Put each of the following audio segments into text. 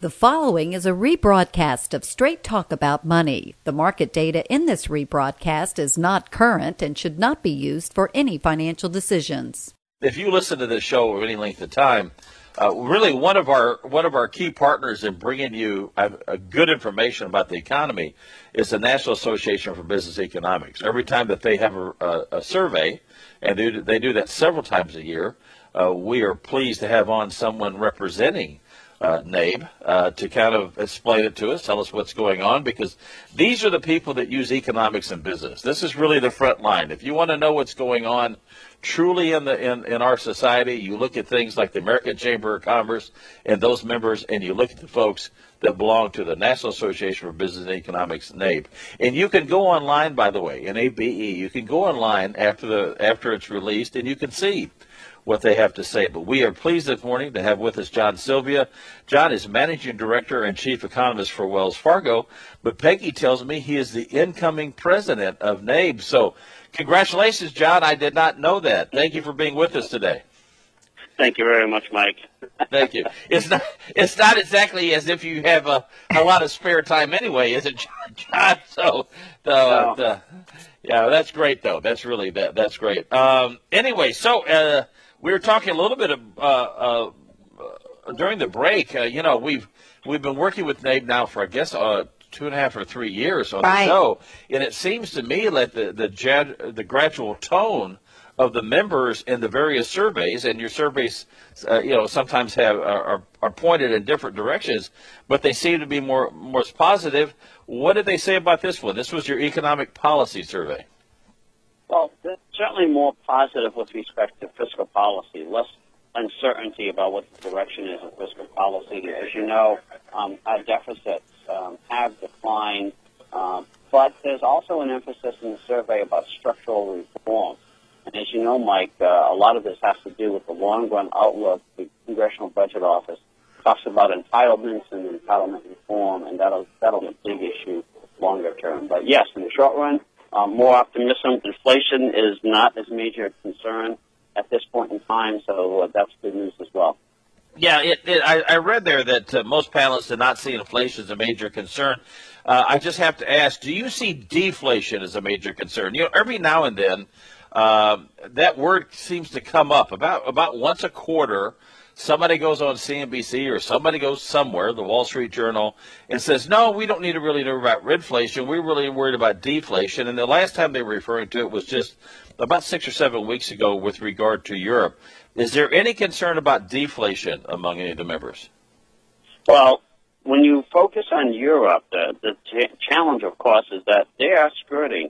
The following is a rebroadcast of Straight Talk About Money. The market data in this rebroadcast is not current and should not be used for any financial decisions. If you listen to this show over any length of time, really one of our key partners in bringing you good information about the economy is the National Association for Business Economics. Every time that they have a survey, and they do that several times a year, we are pleased to have on someone representing NABE to kind of explain it to us, tell us what's going on, because these are the people that use economics in business. This is really the front line. If you want to know what's going on truly in our society, you look at things like the American Chamber of Commerce and those members, and you look at the folks that belong to the National Association for Business and Economics, NABE. And you can go online, by the way, NABE. You can go online after it's released, and you can see what they have to say. But we are pleased this morning to have with us John Sylvia. John is Managing Director and Chief Economist for Wells Fargo, but Peggy tells me he is the incoming president of NABE. So congratulations, John. I did not know that. Thank you for being with us today. Thank you very much, Mike. Thank you. It's not exactly as if you have a lot of spare time anyway, is it, John? So, yeah, that's great, though. That's really that's great. Anyway, so we were talking a little bit during the break. We've been working with NABE now for, I guess, 2.5 or 3 years on the show, and it seems to me like the gradual tone of the members in the various surveys, and your surveys, sometimes are pointed in different directions, but they seem to be more positive. What did they say about this one? This was your economic policy survey. Well, it's certainly more positive with respect to fiscal policy, less uncertainty about what the direction is of fiscal policy. As you know, our deficits have declined, but there's also an emphasis in the survey about structural reform. And as you know, Mike, a lot of this has to do with the long-run outlook. The Congressional Budget Office talks about entitlements and entitlement reform, and that'll be a big issue longer term. But yes, in the short run, more optimism. Inflation is not as major a concern at this point in time, so that's good news as well. Yeah, I read there that most panelists did not see inflation as a major concern. I just have to ask, do you see deflation as a major concern? Every now and then, that word seems to come up about once a quarter. Somebody goes on CNBC or somebody goes somewhere, the Wall Street Journal, and says, no, we don't need to really know about inflation. We're really worried about deflation. And the last time they were referring to it was just about 6 or 7 weeks ago with regard to Europe. Is there any concern about deflation among any of the members? Well, when you focus on Europe, the challenge, of course, is that they are skirting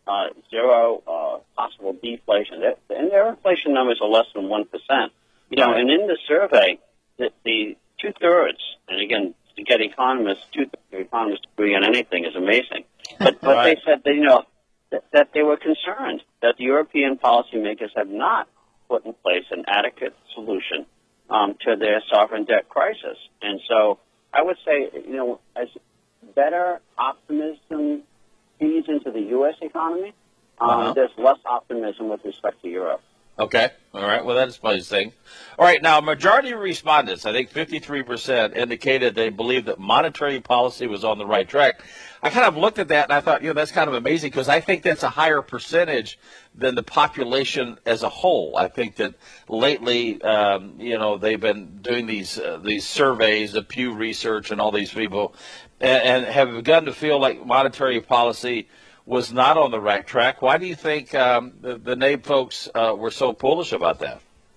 zero possible deflation. And their inflation numbers are less than 1%. And in the survey, the two-thirds, and again, to get economists, economists agree on anything is amazing. But they said that they were concerned that the European policymakers have not put in place an adequate solution to their sovereign debt crisis. And so I would say, as better optimism feeds into the U.S. economy, there's less optimism with respect to Europe. Okay. All right. Well, that explains things. All right. Now, a majority of respondents, I think 53%, indicated they believed that monetary policy was on the right track. I kind of looked at that and I thought, that's kind of amazing because I think that's a higher percentage than the population as a whole. I think that lately, they've been doing these surveys, the Pew Research and all these people, and have begun to feel like monetary policy was not on the right track. Why do you think the NABE folks were so bullish about that?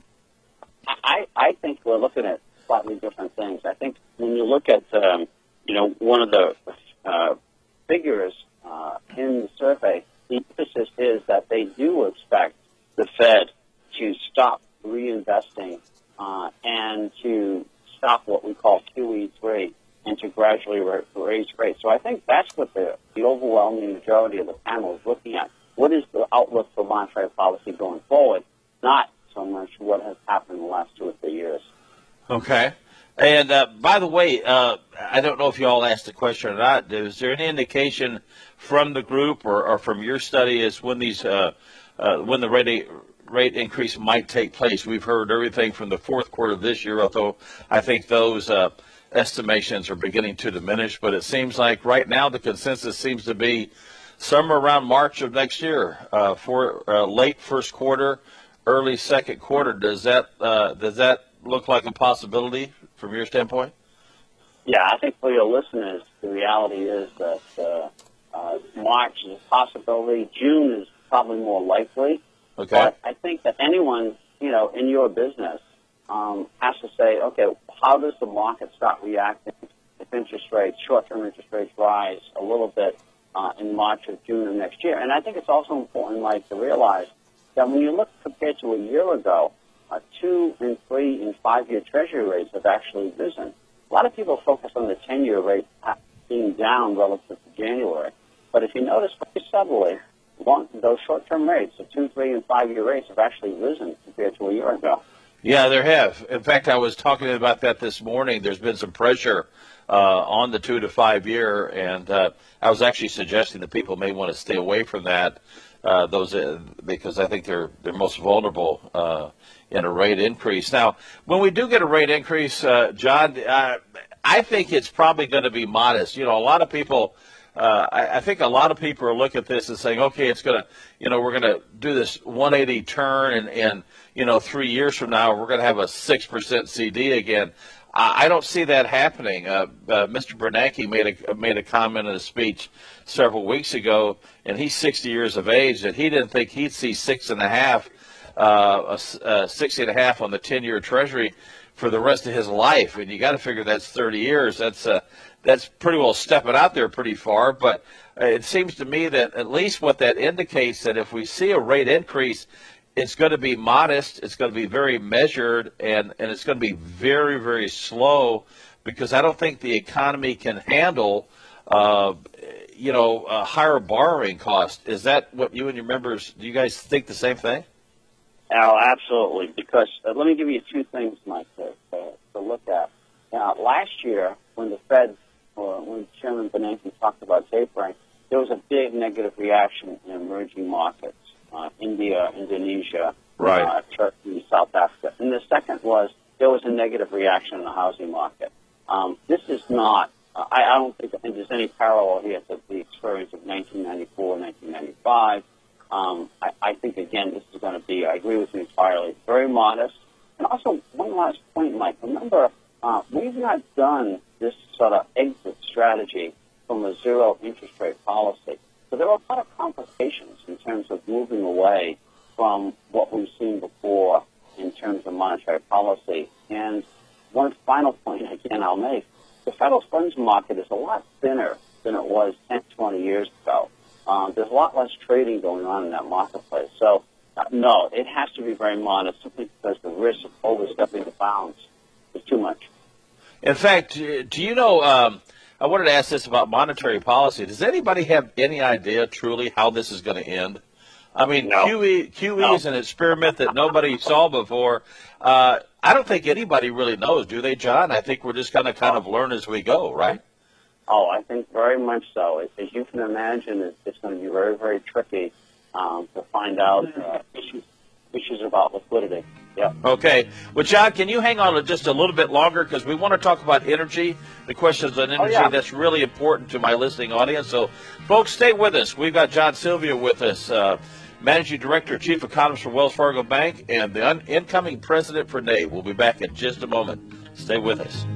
I think we're looking at slightly different things. I think when you look at, one of the figures in the survey, the emphasis is that they do expect the Fed to stop reinvesting and to stop what we call QE3 and to gradually raise rates. So I think that's what the overwhelming majority of the panel is looking at. What is the outlook for monetary policy going forward, not so much what has happened in the last 2 or 3 years. Okay. And by the way, I don't know if you all asked the question or not. Is there any indication from the group or from your study as when when the rate increase might take place? We've heard everything from the fourth quarter of this year, although I think those estimations are beginning to diminish, but it seems like right now the consensus seems to be somewhere around March of next year, for late first quarter, early second quarter. Does that look like a possibility from your standpoint? Yeah, I think for your listeners, the reality is that March is a possibility. June is probably more likely. Okay. But I think that anyone, in your business has to say, okay, how does the market start reacting if interest rates, short-term interest rates rise a little bit in March or June of next year? And I think it's also important, Mike, to realize that when you look compared to a year ago, 2 and 3 and 5-year Treasury rates have actually risen. A lot of people focus on the 10-year rate being down relative to January. But if you notice very subtly, those short-term rates, the 2, 3, and 5-year rates, have actually risen compared to a year ago. Yeah, there have. In fact, I was talking about that this morning. There's been some pressure on the 2 to 5 year, and I was actually suggesting that people may want to stay away from that, because I think they're most vulnerable in a rate increase. Now, when we do get a rate increase, John, I think it's probably going to be modest. A lot of people. I think a lot of people are looking at this and saying, okay, it's going to, we're going to do this 180 turn and 3 years from now, we're going to have a 6% CD again. I don't see that happening. Mr. Bernanke made a comment in a speech several weeks ago, and he's 60 years of age, that he didn't think he'd see 6.5 on the 10-year Treasury for the rest of his life. And you got to figure that's 30 years. That's pretty well stepping out there pretty far, but it seems to me that at least what that indicates, that if we see a rate increase, it's going to be modest, it's going to be very measured, and it's going to be very, very slow, because I don't think the economy can handle, a higher borrowing cost. Is that what you and your members, do you guys think the same thing? Al, absolutely, because let me give you 2 things, Mike, to look at. Last year, when the Fed, or when Chairman Bernanke talked about tapering, there was a big negative reaction in emerging markets, India, Indonesia, right. Turkey, South Africa. And the second was there was a negative reaction in the housing market. This is not, I don't think there's any parallel here to the experience of 1994, 1995. I think, again, this is going to be, I agree with you entirely, very modest. And also, one last point, Mike. Remember, we've not done this sort of exit strategy from a zero interest rate policy. So there are a lot of complications in terms of moving away from what we've seen before in terms of monetary policy. And one final point, again, I'll make, the federal funds market is a lot thinner than it was 10, 20 years ago. There's a lot less trading going on in that marketplace. So, no, it has to be very modest, simply because the risk of overstepping the bounds is too much. In fact, do you know, I wanted to ask this about monetary policy. Does anybody have any idea truly how this is going to end? I mean, no. QE is an experiment that nobody saw before. I don't think anybody really knows, do they, John? I think we're just going to kind of learn as we go, right? Oh, I think very much so. As you can imagine, it's going to be very, very tricky to find out issues about liquidity. Yeah. Okay. Well, John, can you hang on just a little bit longer? Because we want to talk about energy, the questions on energy. That's really important to my listening audience. So, folks, stay with us. We've got John Sylvia with us, Managing Director, Chief Economist for Wells Fargo Bank, and the incoming president for NABE. We'll be back in just a moment. Stay with us.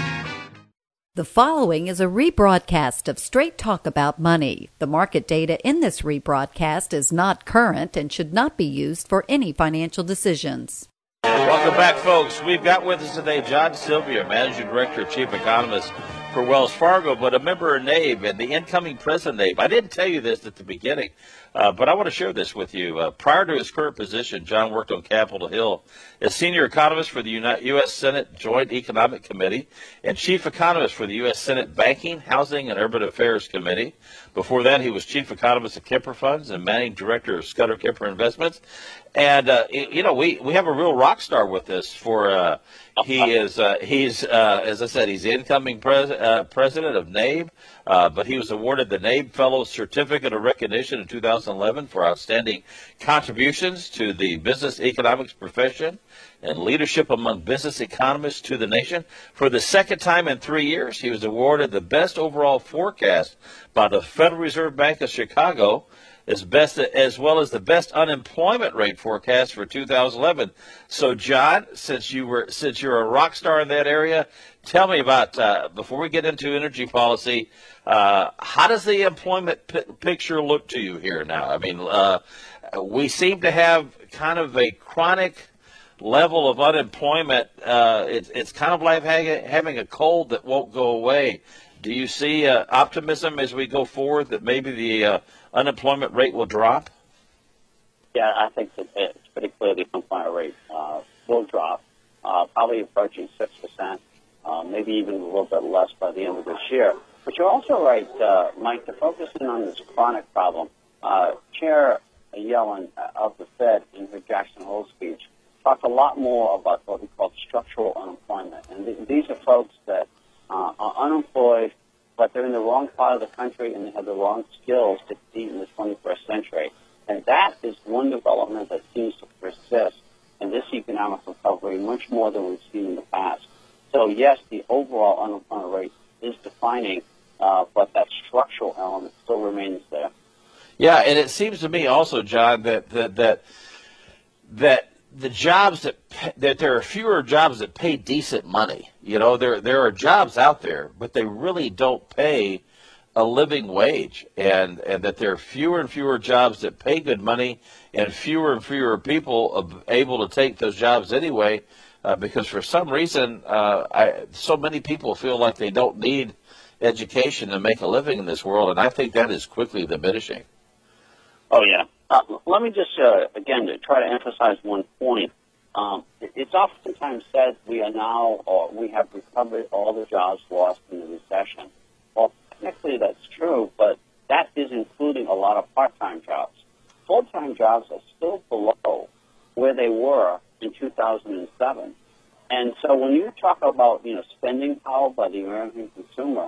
The following is a rebroadcast of Straight Talk About Money. The market data in this rebroadcast is not current and should not be used for any financial decisions. Welcome back, folks. We've got with us today John Sylvia, Managing Director, Chief Economist for Wells Fargo, but a member of NABE and the incoming president of NABE. I didn't tell you this at the beginning, but I want to share this with you. Prior to his current position, John worked on Capitol Hill as senior economist for the U.S. Senate Joint Economic Committee and chief economist for the U.S. Senate Banking, Housing, and Urban Affairs Committee. Before that, he was chief economist at Kemper Funds and managing director of Scudder Kemper Investments. And, we have a real rock star with us he's as I said, he's the incoming president of NABE, but he was awarded the NABE Fellow Certificate of Recognition in 2000. 2011 for outstanding contributions to the business economics profession and leadership among business economists to the nation. For the second time in 3 years, he was awarded the best overall forecast by the Federal Reserve Bank of Chicago, as well as the best unemployment rate forecast for 2011. So, John, since you're a rock star in that area, tell me about, before we get into energy policy, how does the employment picture look to you here now? I mean, we seem to have kind of a chronic level of unemployment. It's kind of like having a cold that won't go away. Do you see optimism as we go forward that maybe the unemployment rate will drop? Yeah, I think that it's pretty clear the unemployment rate will drop, probably approaching 6%, maybe even a little bit less by the end of this year. But you're also right, Mike, to focus in on this chronic problem. Chair Yellen of the Fed in her Jackson Hole speech talked a lot more about what we call structural unemployment. And these are folks that are unemployed, but they're in the wrong part of the country and they have the wrong skills to compete in the 21st century. And that is one development that seems to persist in this economic recovery much more than we've seen in the past. So, yes, the overall unemployment rate is declining, but that structural element still remains there. Yeah, and it seems to me also, John, that the jobs that there are fewer jobs that pay decent money. You know, there are jobs out there, but they really don't pay a living wage, and that there are fewer and fewer jobs that pay good money, and fewer people able to take those jobs anyway, because for some reason, so many people feel like they don't need education to make a living in this world, and I think that is quickly diminishing. Oh, yeah. Let me just, again, try to emphasize one point. It's oftentimes said we have recovered all the jobs lost in the recession. Well, technically that's true, but that is including a lot of part-time jobs. Full-time jobs are still below where they were in 2007. And so when you talk about, spending power by the American consumer,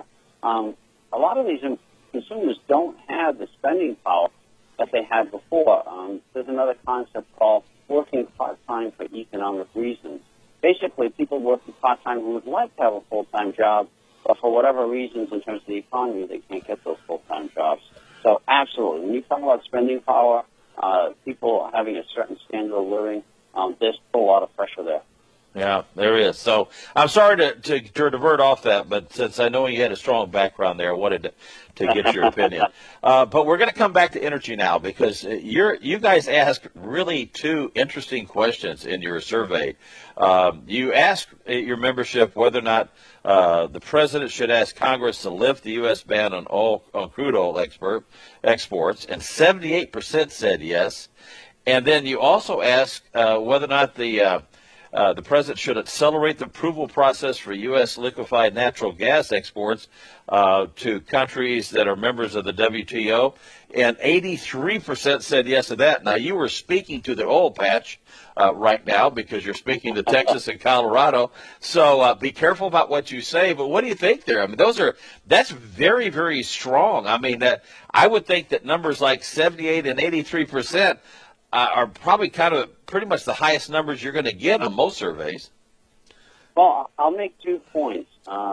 a lot of these consumers don't have the spending power that they had before. There's another concept called working part-time for economic reasons. Basically, people working part-time who would like to have a full-time job, but for whatever reasons in terms of the economy, they can't get those full-time jobs. So absolutely, when you talk about spending power, people having a certain standard of living, there's still a lot of pressure there. Yeah, there is. So I'm sorry to divert off that, but since I know you had a strong background there, I wanted to get your opinion. But we're going to come back to energy now because you guys asked really two interesting questions in your survey. You asked your membership whether or not the president should ask Congress to lift the U.S. ban on crude oil exports, and 78% said yes. And then you also asked whether or not the president should accelerate the approval process for U.S. liquefied natural gas exports to countries that are members of the WTO, and 83% said yes to that. Now, you were speaking to the oil patch right now because you're speaking to Texas and Colorado, so be careful about what you say. But what do you think there? I mean, that's very, very strong. I mean, that I would think that numbers like 78 and 83% are probably kind of pretty much the highest numbers you're going to get on most surveys. Well, I'll make 2 points.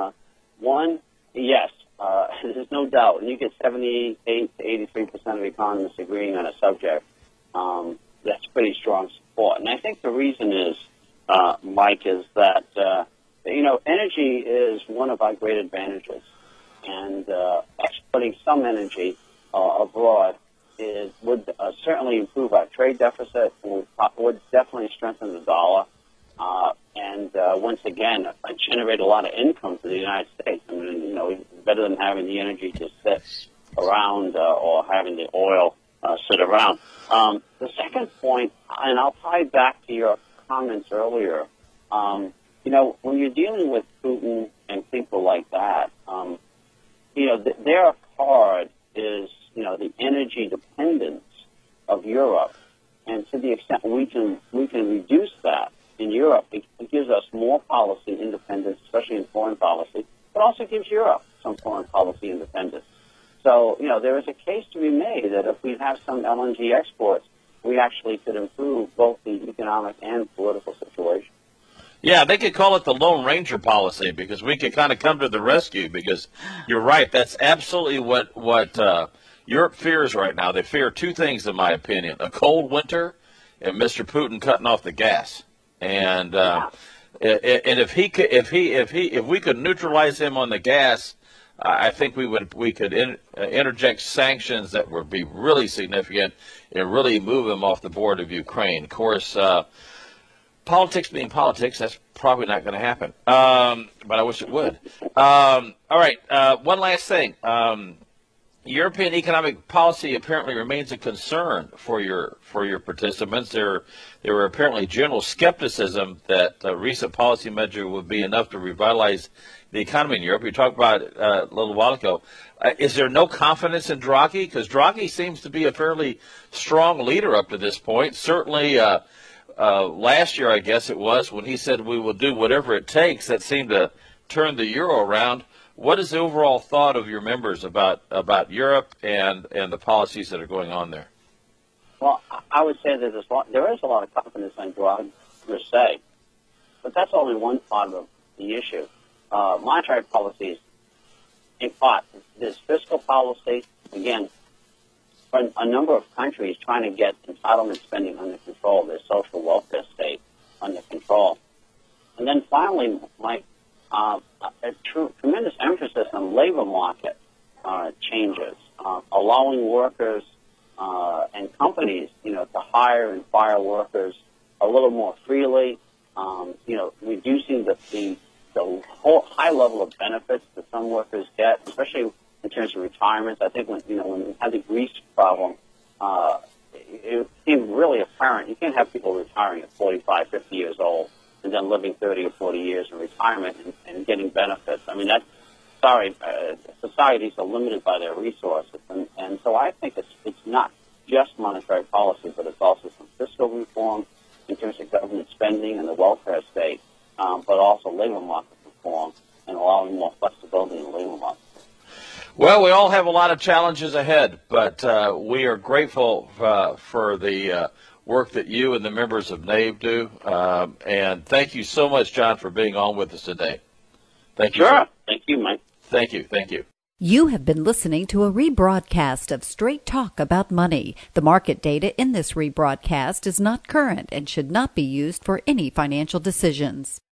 One, yes, there's no doubt. When you get 78 to 83% of economists agreeing on a subject, that's pretty strong support. And I think the reason is, Mike, is that, energy is one of our great advantages. And exporting some energy abroad would certainly improve our trade deficit, would definitely strengthen the dollar, and once again, generate a lot of income for the United States. I mean, better than having the energy to sit around or having the oil sit around. The second point, and I'll tie back to your comments earlier, when you're dealing with Putin and people like that, their card is the energy dependence of Europe, and to the extent we can reduce that in Europe, it gives us more policy independence, especially in foreign policy, but also gives Europe some foreign policy independence. So, there is a case to be made that if we have some LNG exports, we actually could improve both the economic and political situation. Yeah, they could call it the Lone Ranger policy because we could kind of come to the rescue because you're right. That's absolutely what Europe fears right now. They fear two things, in my opinion: a cold winter and Mr. Putin cutting off the gas. And if we could neutralize him on the gas, I think we could interject sanctions that would be really significant and really move him off the board of Ukraine. Of course. Politics being politics, that's probably not going to happen. But I wish it would. All right. One last thing. European economic policy apparently remains a concern for your participants. There were apparently general skepticism that a recent policy measure would be enough to revitalize the economy in Europe. You talked about it a little while ago. Is there no confidence in Draghi? Because Draghi seems to be a fairly strong leader up to this point. Certainly. Last year, I guess it was, when he said we will do whatever it takes, that seemed to turn the euro around. What is the overall thought of your members about Europe and the policies that are going on there? Well, I would say that there is a lot of confidence in Draghi per se, but that's only one part of the issue. Monetary policies, in part, there's fiscal policy, again, for a number of countries trying to get entitlement spending under control, their social welfare state under control. And then finally, Mike, a tremendous emphasis on labor market changes, allowing workers and companies, to hire and fire workers a little more freely, reducing the whole high level of benefits that some workers get, especially in terms of retirement. I think when we had the Greece problem, it became really apparent you can't have people retiring at 45, 50 years old and then living 30 or 40 years in retirement and getting benefits. I mean, societies are limited by their resources. And so I think it's not just monetary policy, but it's also some fiscal reform in terms of government spending and the welfare state, but also labor market reform and allowing more flexibility in the labor market. Well, we all have a lot of challenges ahead, but we are grateful for the work that you and the members of NABE do. And thank you so much, John, for being on with us today. Thank you. Sure. Thank you, Mike. Thank you. Thank you. You have been listening to a rebroadcast of Straight Talk About Money. The market data in this rebroadcast is not current and should not be used for any financial decisions.